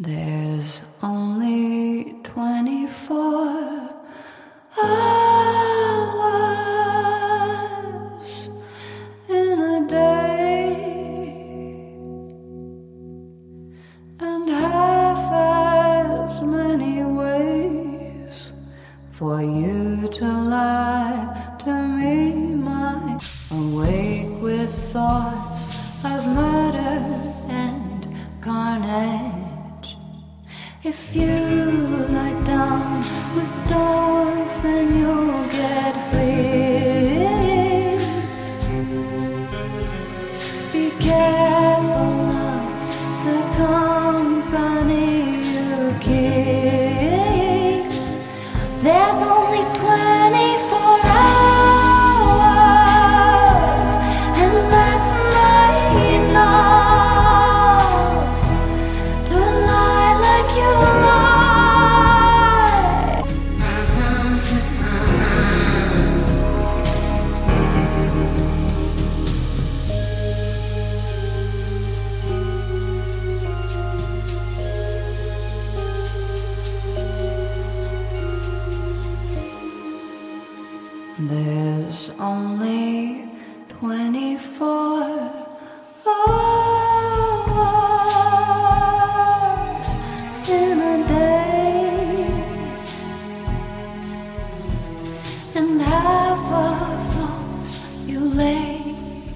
There's only 24 hours in a day, and half as many ways for you to lie to me. My awake with thoughts of murder and carnage. If you lie down with dogs, then you'll get fleas. Be careful of the company you keep. There's only 24 hours, and that's not enough to lie like you lie. There's only 24 hours in a day, and half of those you lay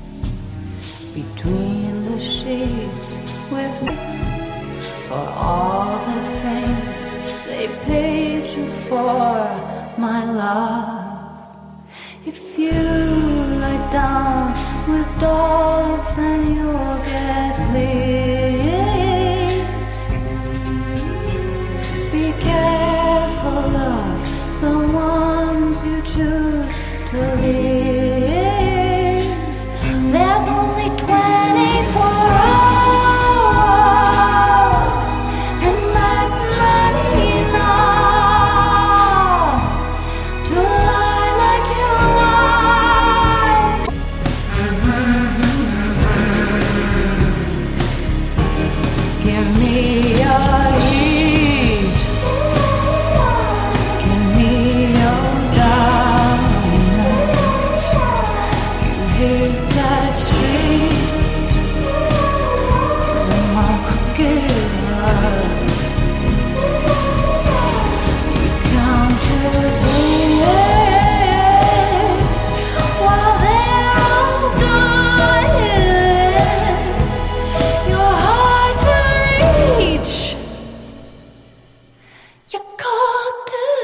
between the sheets with me for all the things they paid you for, my love. If you lie down with dogs, then you'll get fleas. Be careful of the ones you choose to leave. There's only 24 hours, and that's not enough to lie like you lie. Give me your heat, give me your diamonds. You hate that street in my crooked love. You count to 3 while they're all dying. You're hard to reach. You call